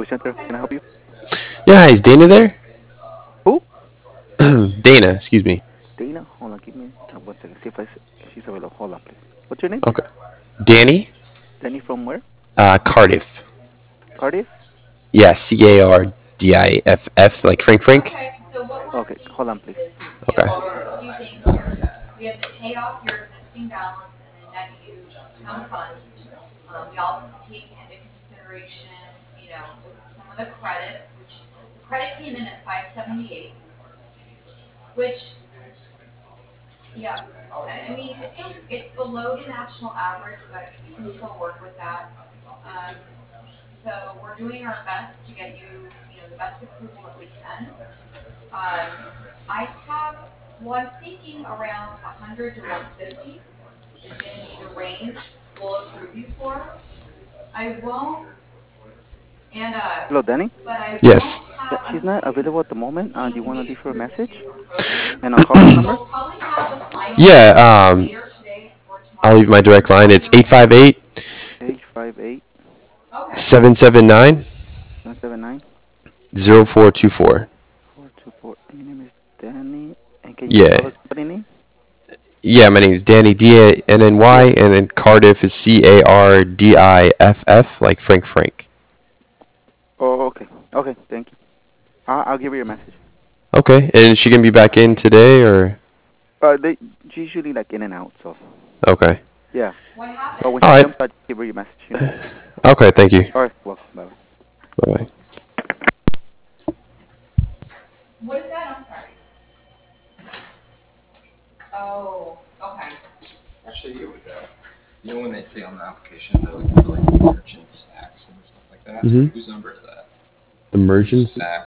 Center. Can I help you? Yeah, hi, is Dana there? Who? Dana, excuse me. Dana. Hold on. Give me 1 second. See if she's available. Hold on, please. What's your name? Okay. Danny? Danny from where? Cardiff. Cardiff. Yeah, Cardiff, like Frank Frank. Okay. Hold on, please. Okay. Hello, Danny. Yes. Yeah, she's not available at the moment. Do you want to leave her a message and a callback number? Yeah, I'll leave my direct line. It's 858 858 779 779 0424. 424. And your name is Danny. And can you Yeah. spell the company name? Yeah, my name is Danny Yeah. Danny, and then Cardiff is Cardiff, like Frank Frank. Oh, okay. Okay. Thank you. I'll give her your message. Okay, and is she gonna be back in today or? They she's usually like in and out, so Okay. yeah. But when All she right. comes, I'll give her your message. Okay, thank you. All right. Welcome. Bye. Bye bye. Actually, here we go. You know when they say on the application they're looking for like merchant stacks and stuff like that? Mhm. Whose number is that? Emergency. Stack.